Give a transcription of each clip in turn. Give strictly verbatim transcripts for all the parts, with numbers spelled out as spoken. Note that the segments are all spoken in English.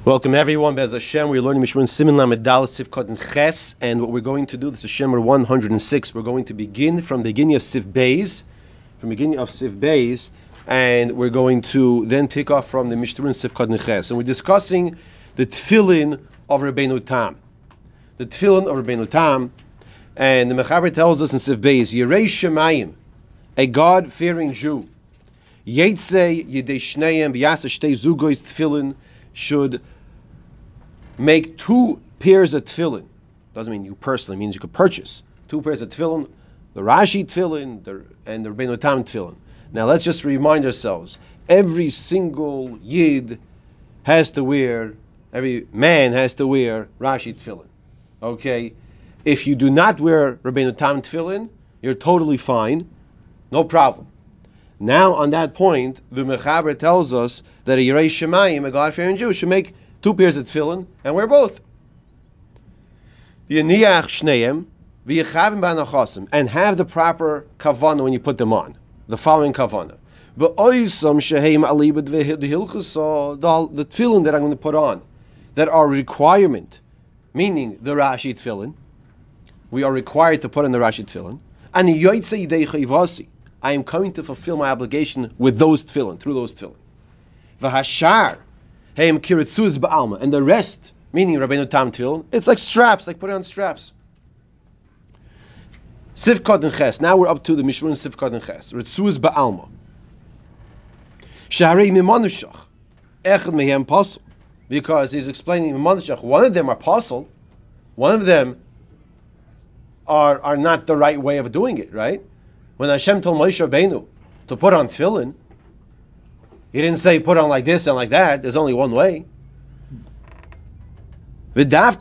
Welcome everyone, Bez Hashem. We're learning Mishmur Simin Lamed Dal Sivkot and Ches, and what we're going to do, this is Shemar one hundred six. We're going to begin from the beginning of Siv Beis, from the beginning of Siv Beis, and we're going to then pick off from the Mishmur Sivkot and Ches. And we're discussing the Tefillin of Rabbeinu Tam. The Tefillin of Rabbeinu Tam, and the Mechaber tells us in Siv Beis, Yirei Shemayim, a God-fearing Jew, Yetzei Yidei Shneim V'yasa Shtei Zugois Tefillin, should make two pairs of tefillin. Doesn't mean you personally, it means you could purchase two pairs of tefillin, the Rashi tefillin the, and the Rabbeinu Tam tefillin. Now let's just remind ourselves, every single Yid has to wear, every man has to wear Rashi tefillin. Okay? If you do not wear Rabbeinu Tam tefillin, you're totally fine, no problem. Now on that point, the Mechaber tells us that a Yirei Shemayim, a God-fearing Jew, should make two pairs of tefillin and wear both. V'yaniach shneim v'yechavim b'anachasim, and have the proper kavanah when you put them on. The following kavanah: v'oisam sheheim alibad v'hilchasa, the tefillin that I'm going to put on, that are requirement, meaning the Rashi tefillin. We are required to put on the Rashi tefillin. And yoytzei yidei chayvasi, I am coming to fulfill my obligation with those tefillin, through those tefillin. V'hashar heim kiritzuz ba'alma, and the rest, meaning Rabbeinu Tam tefillin, it's like straps, like putting on straps. Sivkot and Ches. Now we're up to the Mishmur Sivkot and Ches. Ritzuz ba'alma. Shaharei mimanushach echad mehem pasul, because he's explaining mimanushach. One of them are pasul, one of them are are not the right way of doing it. Right? When Hashem told Moshe Rabbeinu to put on tefillin, He didn't say put on like this and like that. There's only one way. Now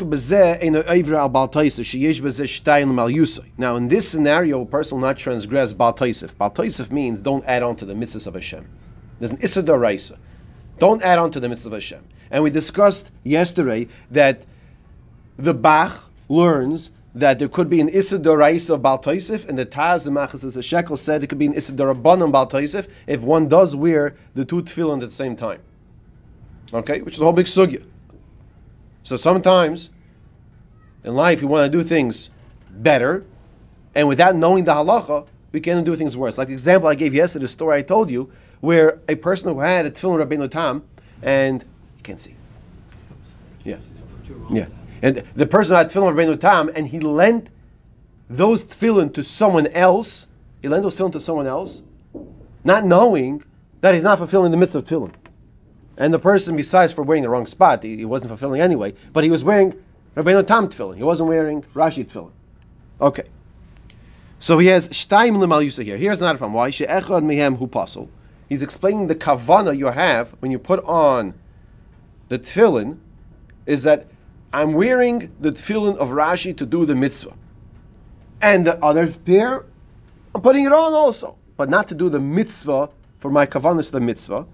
in this scenario, a person will not transgress Baal Taisif. Baal Taisif means don't add on to the mitzvahs of Hashem. There's an Issa D'Oraisa. Don't add on to the mitzvahs of Hashem. And we discussed yesterday that the Bach learns that there could be an Issa D'Oraisa of Baal Taisif, and the Taz, the Machas, the Shekel said it could be an Issa D'Rabbanan Baal Taisif if one does wear the two tefillin at the same time. Okay? Which is a whole big sugya. So sometimes in life we want to do things better, and without knowing the halacha, we can do things worse. Like the example I gave yesterday, the story I told you, where a person who had a tefillin Rabbeinu Tam, and you can't see. Yeah. Yeah. And the person had tefillin Rabbeinu Tam, and he lent those tefillin to someone else. He lent those tefillin to someone else, not knowing that he's not fulfilling the mitzvah of tefillin. And the person, besides for wearing the wrong spot, he, he wasn't fulfilling anyway, but he was wearing Rabbeinu Tam tefillin. He wasn't wearing Rashi tefillin. Okay. So he has Shtayim L'mal Yusa here. Here's not a problem. Why? She'echad mehem hu pasol. He's explaining the kavana you have when you put on the tefillin, is that I'm wearing the tefillin of Rashi to do the mitzvah. And the other pair, I'm putting it on also. But not to do the mitzvah, for my kavanah the mitzvah.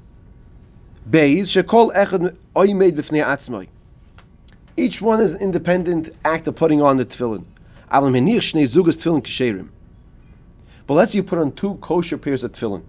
Beis, shekol echad oimed b'fnei atzmai. Each one is an independent act of putting on the tefillin. Aval menich shnei zugas tefillin kisherim. But let's say you put on two kosher pairs of tefillin.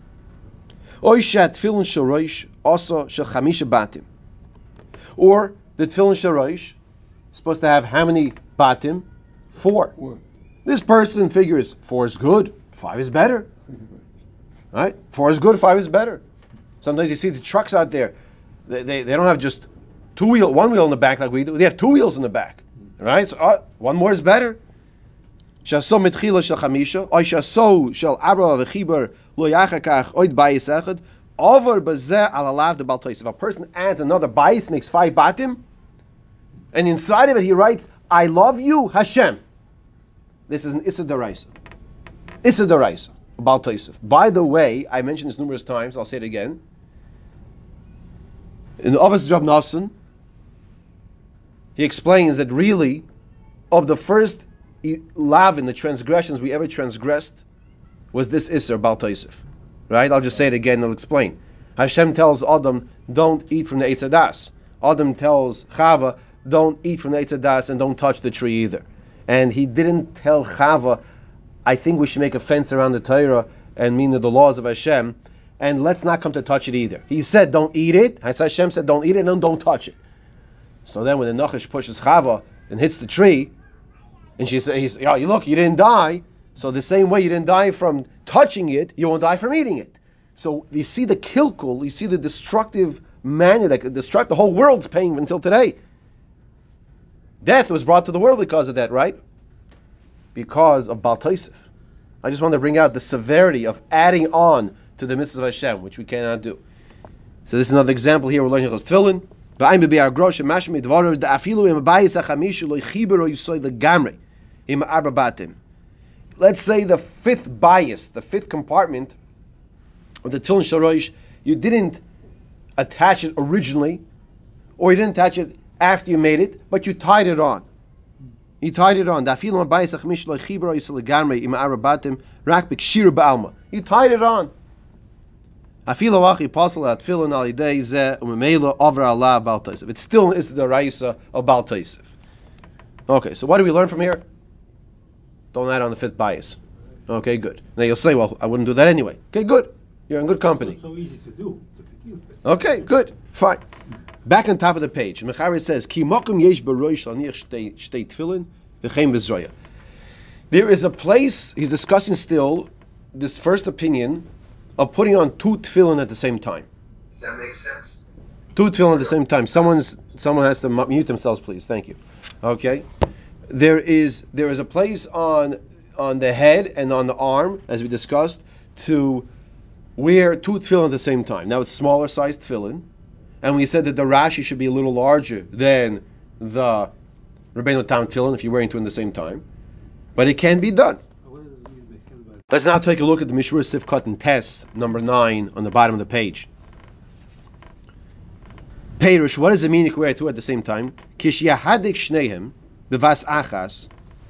Oy shat tefillin shel roish, also shel chamisha batim. Or the tefillin shel roish is supposed to have how many batim? Four. Four. This person figures four is good, five is better. Right? Four is good, five is better. Sometimes you see the trucks out there, they, they, they don't have just two wheel, one wheel in the back like we do. They have two wheels in the back. Right? So uh, one more is better. Shaso mitchila shel chamisha, oy shaso shel abra v'chibar lo yachakach oid bayis echad, over bazeh alalav de Baal Taisif. If a person adds another bayis, makes five batim, and inside of it he writes, I love you, Hashem. This is an Issa D'Oraisa. Issa D'Oraisa, Baal Taisif. By the way, I mentioned this numerous times, I'll say it again. In the Office of Rab Nosson, he explains that really, of the first lavin, the transgressions we ever transgressed, was this Isser, Baal Taisif. Right? I'll just say it again and I'll explain. Hashem tells Adam, don't eat from the Eitz Hadas. Adam tells Chava, don't eat from the Eitz Hadas and don't touch the tree either. And he didn't tell Chava, I think we should make a fence around the Torah and mean the laws of Hashem, and let's not come to touch it either. He said, don't eat it. Hashem said, don't eat it, and don't touch it. So then when the Nachash pushes Chava and hits the tree, and she says, he's, oh, you look, you didn't die. So the same way you didn't die from touching it, you won't die from eating it. So you see the kilkul, you see the destructive manner that could destruct the whole world's paying until today. Death was brought to the world because of that, right? Because of Baal Tosef. I just want to bring out the severity of adding on to the mitzvahs of Hashem, which we cannot do. So this is another example here. We're learning Chos Tefillin. Let's say the fifth bias, the fifth compartment of the Tefillin Shorosh, you didn't attach it originally, or you didn't attach it after you made it, but you tied it on. You tied it on. You tied it on. It still is the Raisa of Baal Tosef. Okay, so what do we learn from here? Don't add on the fifth bias. Okay, good. Now you'll say, well, I wouldn't do that anyway. Okay, good. You're in good company. It's so easy to do. To begin with. Okay, good. Fine. Back on top of the page, Mechaber says, Ki mokum yesh b'roish laniach shtei tefillin v'chein b'zroya. There is a place, he's discussing still, this first opinion of putting on two tefillin at the same time. Does that make sense? Two tefillin at the same time. Someone's someone has to mute themselves, please. Thank you. Okay. There is there is a place on on the head and on the arm, as we discussed, to wear two tefillin at the same time. Now it's smaller sized tefillin, and we said that the Rashi should be a little larger than the Rabbeinu Tam tefillin if you're wearing two at the same time, but it can be done. Let's now take a look at the Mishmur Sifkat and Test number nine on the bottom of the page. Perush, what does it mean if you wear two at the same time? Kish yahadik shnehem b'vas achas.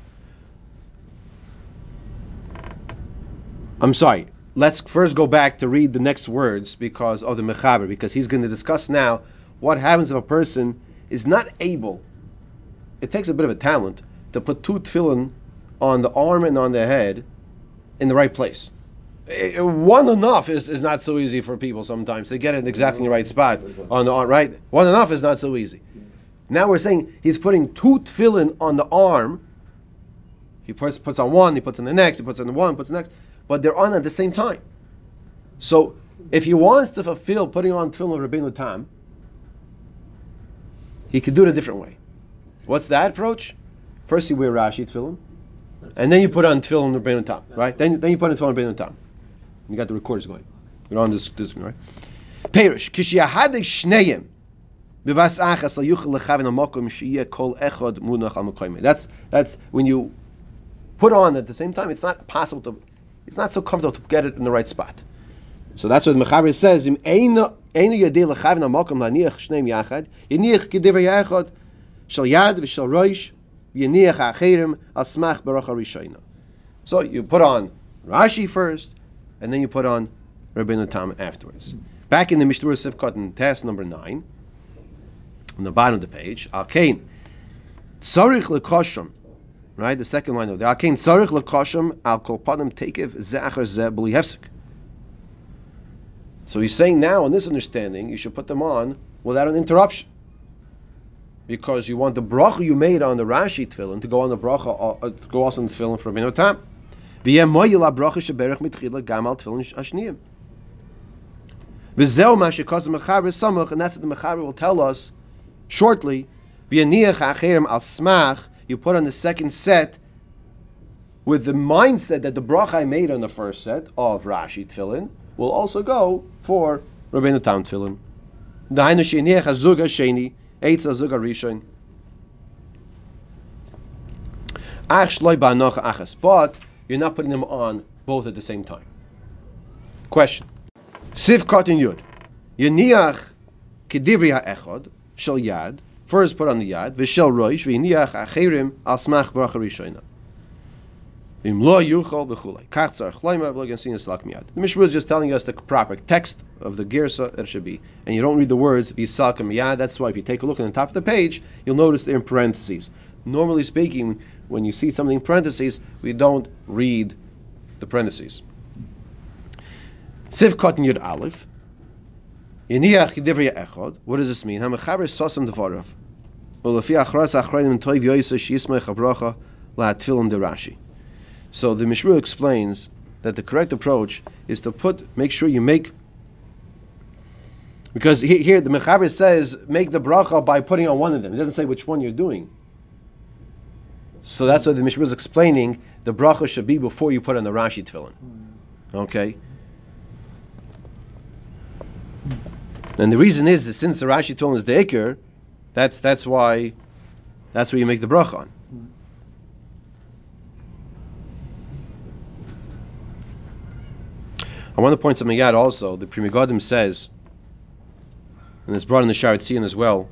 I'm sorry. Let's first go back to read the next words because of the Mechaber, because he's going to discuss now what happens if a person is not able, it takes a bit of a talent, to put two tefillin on the arm and on the head in the right place. One enough is, is not so easy for people sometimes. They get it exactly in the right spot on the arm, right? One enough is not so easy. Now we're saying he's putting two tefillin on the arm. He puts, puts on one, he puts on the next, he puts on the one, puts on the next, but they're on at the same time. So if he wants to fulfill putting on tefillin of Rabbeinu Tam, he could do it a different way. What's that approach? First you wear Rashi tefillin, and then you put on tefillin of Rabbeinu Tam, right? Then, then you put on tefillin of Rabbeinu Tam. You got the recorders going. You're on this, this right? Perish kishiyahadik shneyim b'vas achas la yuchel lechavin hamakom sheyeh kol echad munach al makoyme. That's that's when you put on at the same time. It's not possible to. It's not so comfortable to get it in the right spot. So that's what the Mechaber says. Im eino eino yadei lechavin hamakom laniach shneim yachad yaniach kedivrei yachad shel yad v'shel roish yaniach acherim al smach baracha rishayna. So you put on Rashi first, and then you put on Rabbeinu Tam afterwards. Back in the Mishmur Sifkat in task number nine, on the bottom of the page, Alkein Tzarich Lekoshem, right? The second line of the Alkein Tzarich Lekoshem Al Kol Padam Tekev Ze'achar Ze B'li Hefsek. So he's saying now, in this understanding, you should put them on without an interruption, because you want the bracha you made on the Rashi tefillin to go on the bracha, uh, to go also on the tefillin for Rabbeinu Tam. V'yem moyil ha-bracha sheberach mitchila gam al tefillin hashniyim. V'zeu ma shekaz Mechaber samach, and that's what the Mechaber will tell us shortly. V'yaniach ha'acherim al smach, you put on the second set with the mindset that the bracha I made on the first set of Rashi tefillin will also go for Rabbeinu Tam tefillin. Da'aynu she'yaniach ha'zug ha'sheni eitz ha'zug ha'rishon ach shloi ba'anocha achas, but you're not putting them on both at the same time. Question. Siv Katan Yud. Yaniach kedivri ha'echad shel yad. First put on the yad. V'shel roish v'yaniach acherim al smach bracha rishona. V'im lo yuchol v'chulei. Kach tzarech loyma v'lo gansin yisalak miyad. The Mishmur is just telling us the proper text of the girsa that it should be. And you don't read the words v'yisalak miyad. That's why if you take a look at the top of the page, you'll notice they're in parentheses. Normally speaking, when you see something in parentheses, we don't read the parentheses. Siv Cotton Yud Aleph. Yiniach Yidivriya Echad. What does this mean? Hamachaber Sosam Devarav. Ulefi Achras Achrayim Toiv Yoisa Shismei Chavracha La Tfilim de Rashi. So the Mishra explains that the correct approach is to put, make sure you make, because he, here the Mechaber says make the bracha by putting on one of them. It doesn't say which one you're doing. So that's what the Mishra is explaining. The bracha should be before you put on the Rashi tefillin. Okay. And the reason is that since the Rashi tefillin is the Iker, that's that's why that's where you make the bracha on. I want to point something out also. The Pri Megadim says, and it's brought in the Sharet Tzion as well,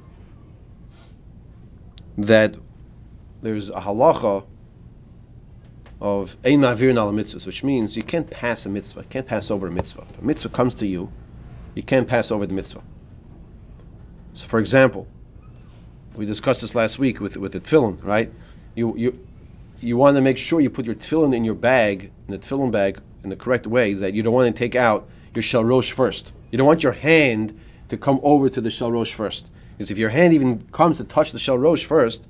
that there's a halacha of ein ma'avirin al mitzvahs, which means you can't pass a mitzvah, you can't pass over a mitzvah. If a mitzvah comes to you, you can't pass over the mitzvah. So, for example, we discussed this last week with with the tefillin, right? You you you want to make sure you put your tefillin in your bag, in the tefillin bag, in the correct way, that you don't want to take out your shel rosh first. You don't want your hand to come over to the shel rosh first, because if your hand even comes to touch the shel rosh first,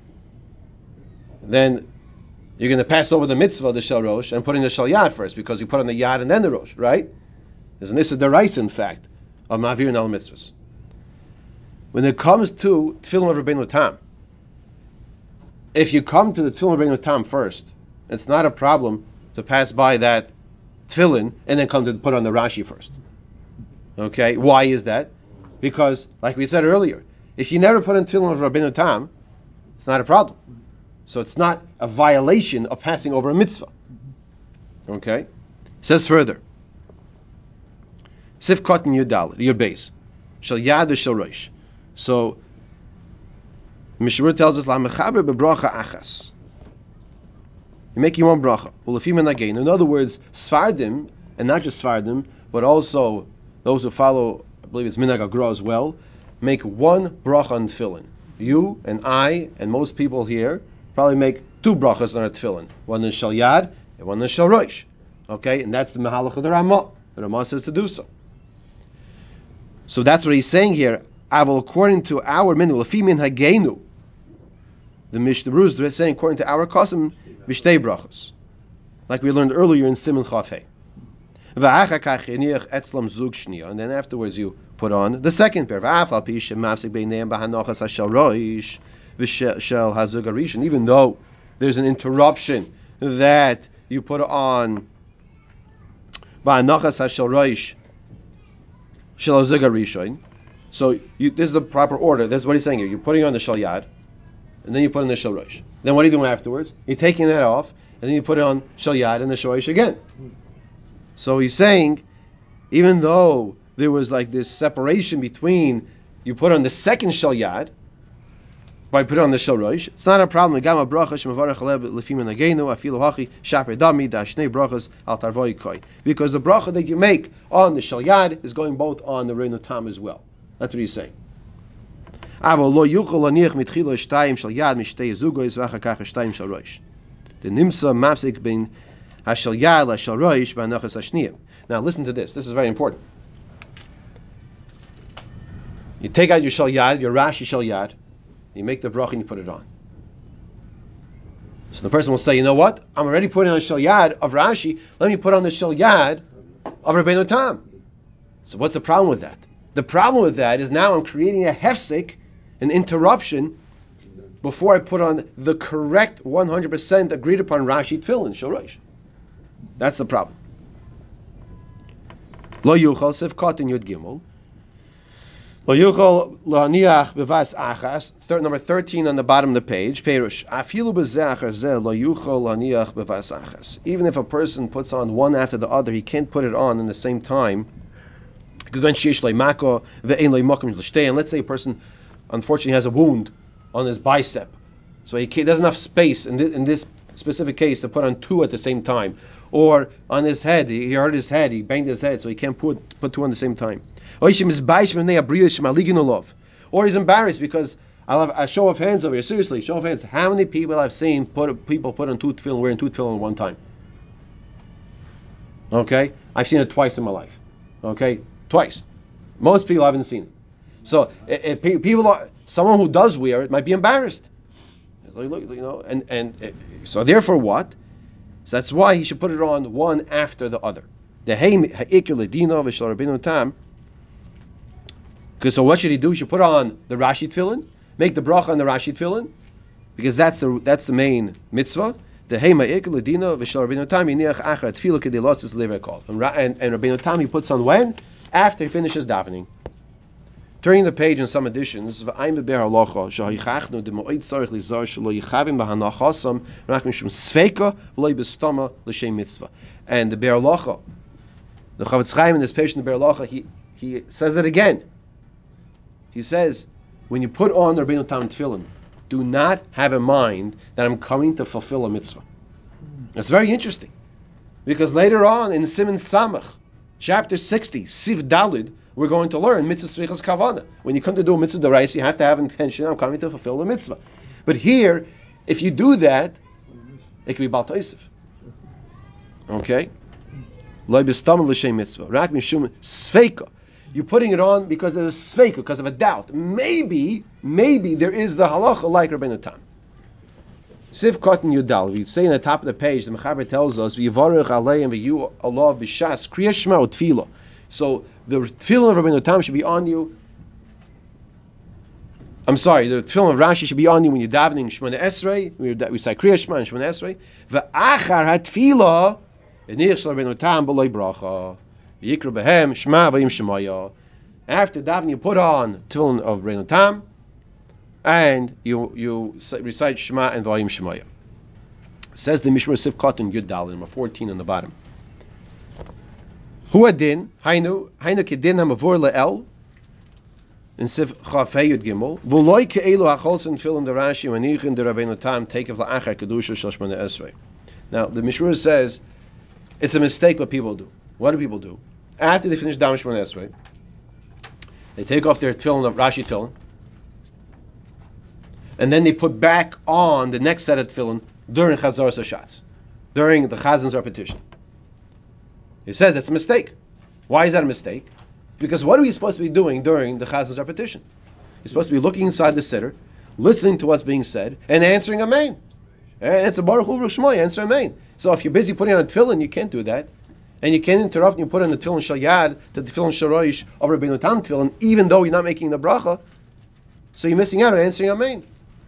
then you're going to pass over the mitzvah of the shel rosh and put in the shel yad first, because you put on the yad and then the rosh, right? There's an issa deraisa, in fact, of ma'avirin al mitzvahs. When it comes to tefillin of Rabbeinu Tam, if you come to the tefillin of Rabbeinu Tam first, it's not a problem to pass by that tefillin and then come to put on the Rashi first. Okay, why is that? Because, like we said earlier, if you never put on tefillin of Rabbeinu Tam, it's not a problem. So it's not a violation of passing over a mitzvah. Okay? It says further, Sif Cotton Yudal, your base, Shal Yad Shal Rosh. So Mishra tells us, La Mechaber bebracha achas. You're making one bracha. Again, in other words, Sfardim, and not just Sfardim, but also those who follow, I believe it's Minhag Agra as well, make one bracha on tefillin. You and I and most people here probably make two brachas on a tefillin. One in Shal Yad and one in Shal Rosh. Okay, and that's the Mahalach of the Ramah. The Ramah says to do so. So that's what he's saying here. Aval, according to our min, Lafi min hagenu. The Mishnah Berurah is saying, according to our custom, Vishtei brachos, like we learned earlier in Siman Chafei. And then afterwards you put on the second pair. Even though there's an interruption that you put on so you, this is the proper order. This is what he's saying here. You're putting on the shal yad, and then you put on the shal rosh. Then what are you doing afterwards? You're taking that off, and then you put it on shal yad and the shal rosh again. So he's saying, even though there was like this separation between you put on the second shal yad by putting on the shal rosh, it's not a problem. Because the bracha that you make on the shal yad is going both on the Reinu Tam as well. That's what he's saying. The nimsa mafsik bin hashal yad la shal rosh ba'anachas hashniyim. Now listen to this. This is very important. You take out your shal yad, your Rashi shal yad, you make the bracha and you put it on. So the person will say, you know what? I'm already putting on shal yad of Rashi. Let me put on the shal yad of Rabbeinu Tam. So what's the problem with that? The problem with that is now I'm creating a hefsek, an interruption, before I put on the correct one hundred percent agreed upon Rashi tefillin shal rosh. That's the problem. Lo yuchal sif katan yud gimel. Lo yuchal la'aniach bevas achas. Number thirteen on the bottom of the page. Perush afilu bezachar zeh lo yuchal la'aniach bevas achas. Even if a person puts on one after the other, he can't put it on in the same time. And let's say a person unfortunately has a wound on his bicep, so he doesn't have space in this, in this specific case to put on two at the same time, or on his head, he hurt his head, he banged his head, so he can't put put two on the same time. Or he's embarrassed because I'll have a show of hands over here. Seriously, show of hands. How many people I've seen put people put on two tefillin, wearing two tefillin at one time? Okay, I've seen it twice in my life. Okay, twice. Most people haven't seen it. So if people are, someone who does wear it might be embarrassed. Look, you know, and and so therefore what? So that's why he should put it on one after the other. The ha'ikir ledina v'shel Rabbeinu Tam. Because so what should he do? He should put on the Rashi tefillin, make the bracha on the Rashi tefillin, because that's the that's the main mitzvah. The ha'ikir ledina v'shel Rabbeinu Tam yiniach achar tefillah kedei lotzis lever and and Rabbeinu Tam he puts on when? After he finishes davening. Turning the page in some editions, and the Be'er Halacha the Chavetz Chaim in this page in the Be'er Halacha, he he says it again. He says, when you put on the Rabbeinu Tam tefillin, do not have in mind that I'm coming to fulfill a mitzvah. It's very interesting, because later on in Siman Samach, chapter sixty, Siv Dalid, we're going to learn mitzvah tzrichas kavana. When you come to do a mitzvah d'oraisa, you have to have intention. I'm coming to fulfill the mitzvah. But here, if you do that, it can be bal toisef. Okay, lo b'stam l'shem mitzvah. Rak mishum sveika. You're putting it on because of a sveika, because of a doubt. Maybe, maybe there is the halacha like Rabbeinu Tam. Siv Katan Yudal. We say in the top of the page, the Mechaber tells us, "V'yivarech aleim v'yu Allah b'shas kriya shema utfila." So the tefillin of Rabbeinu Tam should be on you. I'm sorry, the tefillin of Rashi should be on you when you're davening Shemona Esrei. We recite Kriya Shema and Shemona Esrei. V'achar hatfila eniach shel Rabbeinu Tam b'loi bracha v'yikra behem Shema v'yim Shemaya. After davening, you put on tefillin of Rabbeinu Tam, and you you recite Shema and v'yim Shemaya. Says the Mishmar Sif Katan Yud Dal, number fourteen on the bottom. Hu adin, hainu, hainu kedin hamavor le'el, in Sif Chafei Yud Gimel, v'loi ke'elu hacholzen tefillin the Rashi manichin the Rabbeinu Tam takev la'achar kedusha shel Shemona Esrei. Now the Mishmar says it's a mistake what people do. What do people do? After they finish davening Shemona Esrei, they take off their tefillin of Rashi tefillin, and then they put back on the next set of tefillin during Chazaras Hashatz, during the Chazan's repetition. He says it's a mistake. Why is that a mistake? Because what are we supposed to be doing during the Chazan's repetition? You're supposed to be looking inside the siddur, listening to what's being said, and answering Amen. And it's a Baruch Hu Shmoy, answer Amen. So if you're busy putting on a tefillin, you can't do that. And you can't interrupt and you put on the tefillin shel yad to the tefillin shel roish of Rabbeinu Tam tefillin, even though you're not making the bracha. So you're missing out on answering Amen.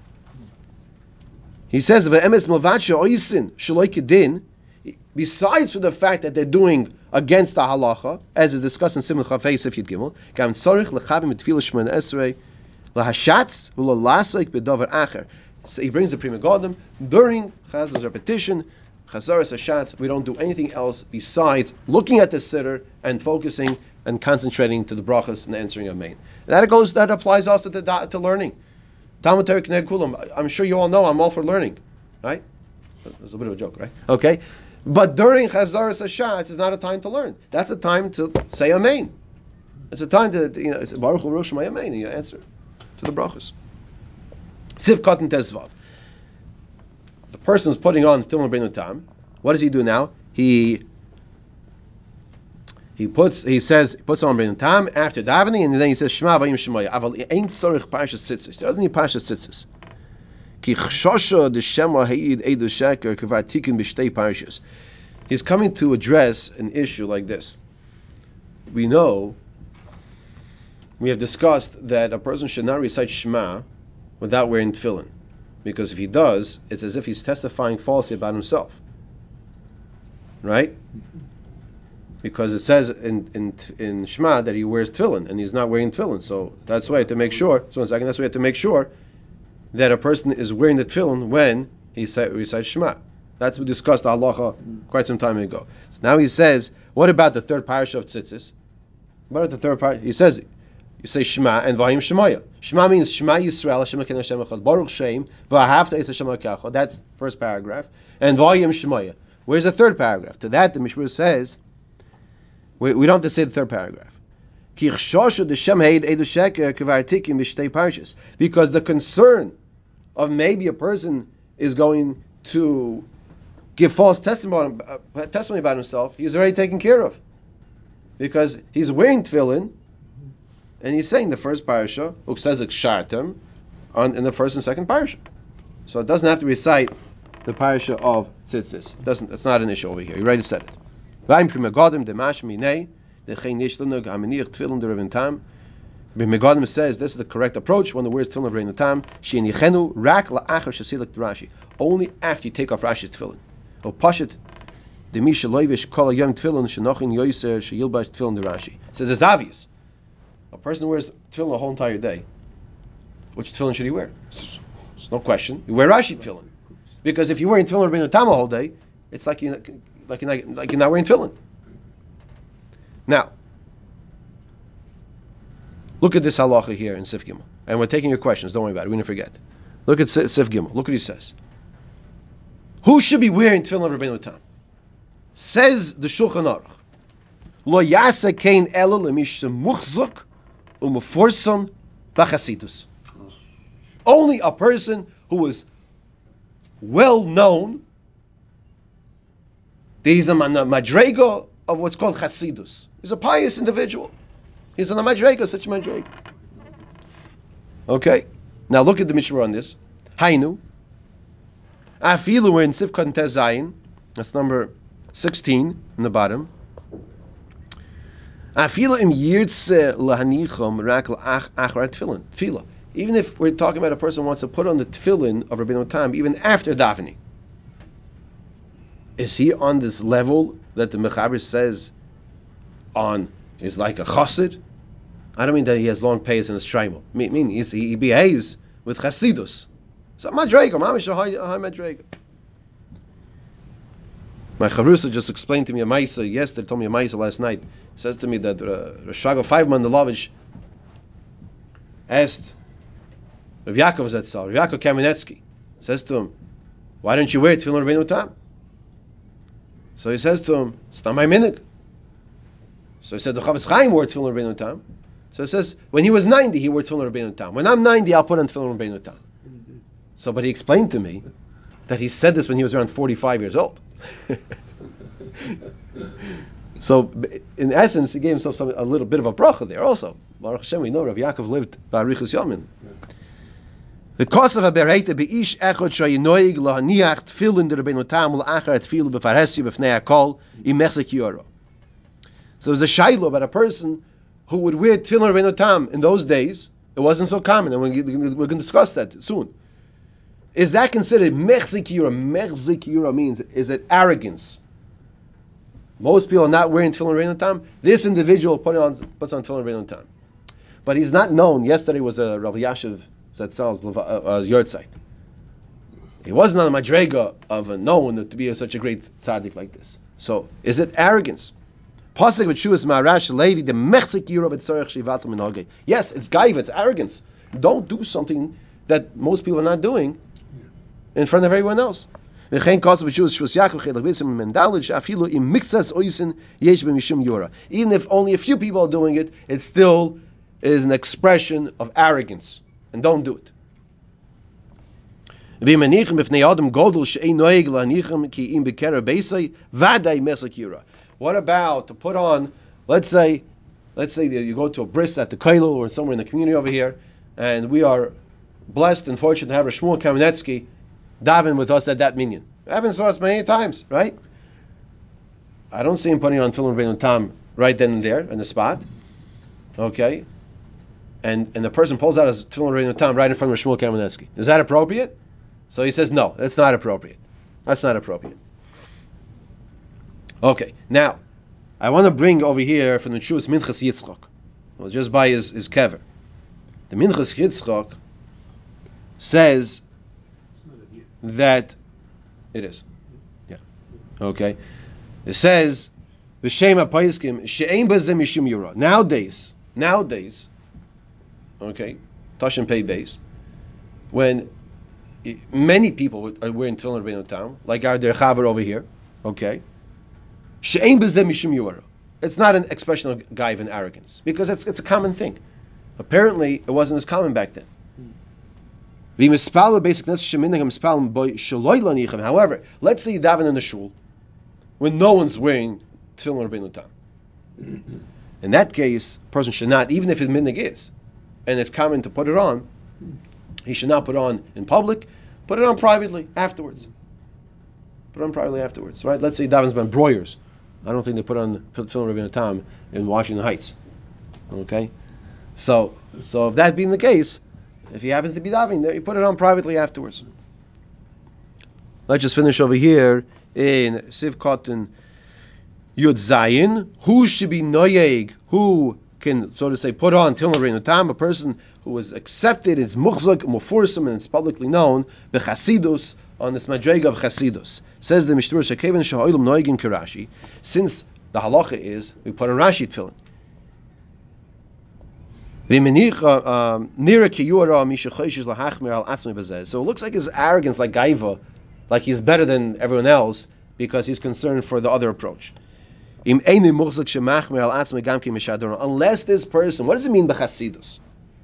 He says, "Ve'emes milvadsha oisin shaloi kedin." Besides for the fact that they're doing against the halacha, as is discussed in Simon Chafei Sif Yud Gimel, gam tzorich lechavim tefillah Shemona Esrei lahashatz v'lo lasik b'davar acher. So he brings the Pri Megadim during Chazan's repetition, Chazaras Hashatz. We don't do anything else besides looking at the siddur and focusing and concentrating to the brachas and answering Amen. That goes. That applies also to to learning. Talmud Torah K'nei Kulam. I'm sure you all know I'm all for learning, right? It's a bit of a joke, right? Okay. But during Chazaras Hashatz is not a time to learn. That's a time to say Amen. It's a time to, you know, it's Baruch Hu Rosh Hashanah Amen, and you answer to the brachas. Siv Katan Tezvav. The person is putting on Tefillin Rabbeinu Tam. What does he do now? He he puts he says he puts on Rabbeinu Tam after davening, and then he says Shema Vayim Shemaya. Aval Ein Tzorich Parshas Tzitzis. There doesn't need Parshas Tzitzis. He's coming to address an issue like this. We know, we have discussed that a person should not recite Shema without wearing tefillin, because if he does, it's as if he's testifying falsely about himself, right? Because it says in in in Shema that he wears tefillin and he's not wearing tefillin, so that's why to make sure. So one second, that's why we have to make sure that a person is wearing the tefillin when he recites Shema. That's what we discussed the halacha quite some time ago. So now he says, what about the third parasha of Tzitzis? What about the third parasha? He says, you say Shema and Vayim Shemaya. Shema means Shema Yisrael, Hashem Elokeinu Hashem Echad, Baruch Shem, V'ahavta es Hashem Elokecha. That's the first paragraph. And Vayim Shemaya. Where's the third paragraph? To that, the Mishmur says, we, we don't have to say the third paragraph. Because the concern of maybe a person is going to give false testimony, uh, testimony about himself, he's already taken care of. because he's wearing tefillin, and he's saying the first parasha, Uksezek Shartem, on in the first and second parasha. So it doesn't have to recite the parasha of Tzitzis. It doesn't. It's not an issue over here. You already said it. V'ayim primegadim demash minei dechein nishlanug aminiach tefillin derevin tam. Megadim says this is the correct approach when the words tefillin of rein tam sheinichenu rak la'achar shasilik Rashi. Only after you take off Rashi's tefillin. O pashit demisha loivish kol yom tefillin shenochin yoiser sheyilbash tefillin de Rashi. Says it's obvious. A person who wears tefillin the whole entire day, which tefillin should he wear? It's no question. You wear Rashi tefillin, because if you're wearing tefillin of rein tam the whole day, it's like you're not, like you're not, like you're not wearing tefillin. Now, look at this halacha here in Sif Gimel. And we're taking your questions. Don't worry about it. We're going to forget. Look at Sif Gimel. Look what he says. Who should be wearing tefillin of Rabbeinu Tam? Says the Shulchan Aruch. Lo yasa kein ela lemish muchzuk umeforsam b'chasidus. Only a person who is well known. He's a madrega of what's called chasidus. He's a pious individual. He's on a madrega, such a madrega. Okay. Now look at the Mishnah on this. Hainu. Afilu, we're in Sifkat Tez Zayin. That's number sixteen in the bottom. Afilu im yirtze lahanicham rak l'ach achar tefillin. Tefillah. Even if we're talking about a person who wants to put on the tefillin of Rabbeinu Tam, even after davening, is he on this level that the Mechaber says on is like a chassid? I don't mean that he has long payas in his shreimel. I mean, mean he, he behaves with chasidus. So madrega, mamish a high madrega. My chavrusa just explained to me a ma'isa yesterday. Told me a ma'isa last night. He says to me that uh, Rashago Feivman Delovich asked Rav Yaakov Zetzel, Rav Yaakov Kamenetsky, says to him, "Why don't you wear tefillin Rabbeinu Tam?" So he says to him, "It's not my minhag." So he said, "The Chavetz Chaim wore tefillin Rabbeinu Tam." So he says, when he was ninety, he wore tefillin Rabbeinu Tam. When I'm ninety, I'll put on tefillin Rabbeinu Tam. So, but he explained to me that he said this when he was around forty-five years old. So, in essence, he gave himself some, a little bit of a bracha there also. Baruch Hashem, we know Rav Yaakov lived ba'arichus yamin. The cause of a bereite beish echod shayinoig lahaniach tefillin de Rabbeinu Tam l'achar tefillah b'farhesi b'fnei hakol imechzik yoro. So there's a shaylo about a person who would wear tefillin Rabbeinu Tam in those days. It wasn't so common, and we're going to discuss that soon. Is that considered mechzik yura? Mechzik yura means, is it arrogance? Most people are not wearing tefillin Rabbeinu Tam. This individual put on, puts on tefillin Rabbeinu Tam. But he's not known. Yesterday was a Rav Yashiv Zetzel's uh, uh, Yortzeit. He wasn't on the madrega of a known to be a, such a great tzaddik like this. So, is it arrogance? Pasuk with Shuas Marash Levi the mechzik yura b'tzorech shivatul minhagei. Yes, it's gaiva, it's arrogance. Don't do something that most people are not doing in front of everyone else. Even if only a few people are doing it, it still is an expression of arrogance, and don't do it. What about to put on, let's say, let's say that you go to a bris at the Kailul or somewhere in the community over here, and we are blessed and fortunate to have a Shmuel Kamenetsky daven with us at that minyan. It happens to us many times, right? I don't see him putting on tefillin Rabbeinu Tam right then and there in the spot. Okay? And and the person pulls out his tefillin Rabbeinu Tam right in front of Shmuel Kamenetsky. Is that appropriate? So he says, no, that's not appropriate. That's not appropriate. Okay, now, I want to bring over here from the Shuas Minchas Yitzchak. Well, just by his, his kever. The Minchas Yitzchak says that it is. Yeah. Okay. It says V'shem HaPaiskim she'ein b'zeh mishum yura. Nowadays, nowadays, okay, Tashin Pei Beis, when many people are wearing tefillin Rabbeinu Tam, like our Der Chaver over here, okay, she'ein b'zeh mishum yura. It's not an expression of gaiva and arrogance, because it's it's a common thing. Apparently, it wasn't as common back then. However, let's say you daven in the shul when no one's wearing tefillin Rabbeinu Tam. In that case, a person should not, even if his minhag is, and it's common to put it on, he should not put it on in public, put it on privately afterwards. Put it on privately afterwards, right? Let's say davens ben broyers. I don't think they put on film Rabbeinu Tam in Washington Heights. Okay? So, so if that being the case, if he happens to be davening there, you put it on privately afterwards. Let's just finish over here in Sivkot and Yud Zayin. Who should be noyeg? Who can, so to say, put on Tilma Rabbeinu Tam? A person who is accepted, is muchzak, mufursim, and it's publicly known, bechasidus, on this madrega of chasidus. Says the Mishtur Shekeven Shahoilim Noigin Kirashi. Since the halacha is we put on Rashi tefillin. So it looks like his arrogance, like gaiva, like he's better than everyone else because he's concerned for the other approach. Unless this person, what does it mean by chasidus?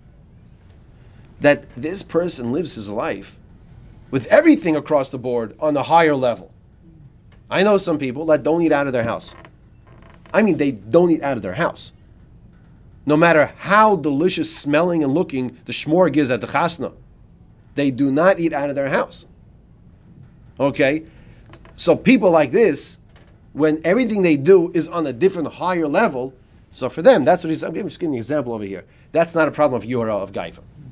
That this person lives his life with everything across the board on a higher level. I know some people that don't eat out of their house. I mean, they don't eat out of their house. No matter how delicious smelling and looking the shmorg is at the chasna, they do not eat out of their house. Okay? So people like this, when everything they do is on a different, higher level, so for them, that's what he's, I'm just giving you an example over here. That's not a problem of Yura, of Gaiva.